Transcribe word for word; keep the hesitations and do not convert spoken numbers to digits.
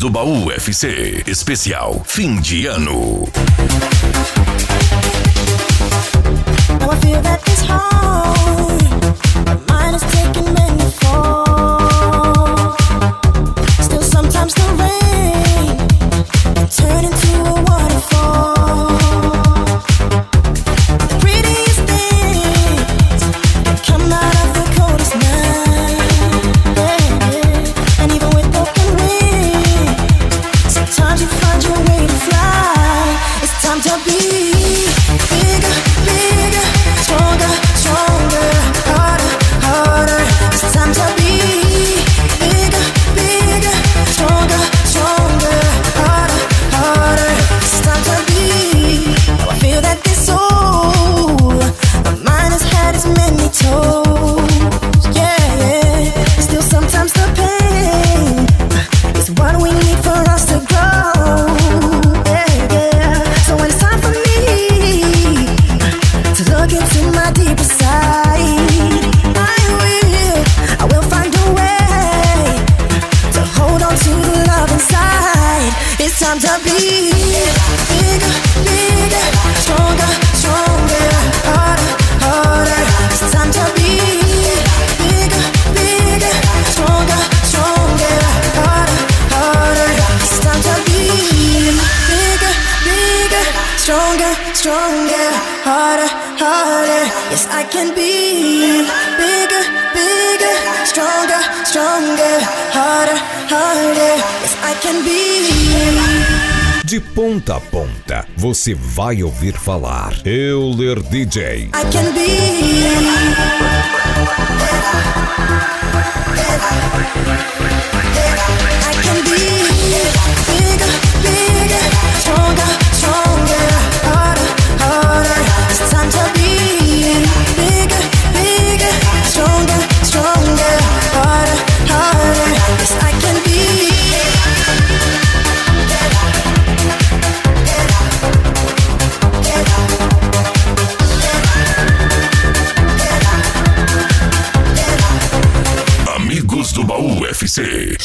do Baú U F C, especial fim de ano. Now I feel that this heart of mine is taking many falls. Still sometimes the rain can turn into a waterfall. The prettiest things can come out of the coldest night. Yeah, yeah. And even with broken wings, sometimes you find your way to fly. It's time to be bigger, bigger, stronger, stronger, harder, harder. It's time to be bigger, bigger, stronger, stronger, harder, harder. It's time to be. Now I feel that this soul of mine has had its many toes. Yeah, yeah. Still sometimes the pain is what we need for us to grow. Yeah, yeah. So when it's time for me to look into my deeper side, I will, I will find a way to hold on to the love inside. It's time to be bigger, bigger, stronger, stronger, harder, harder. It's time to be bigger, bigger, stronger, stronger, harder, harder. It's time to be bigger, bigger, stronger, stronger, harder, harder. Yes, I can be bigger, bigger, stronger, stronger, harder, harder. Yes, I can be. De ponta a ponta, você vai ouvir falar Euler D J. I can be. I can be bigger, bigger, stronger, stronger, harder, harder. It's time to be bigger, bigger, stronger, stronger, harder, harder. Yes, I can be. Amigos do Baú U F C,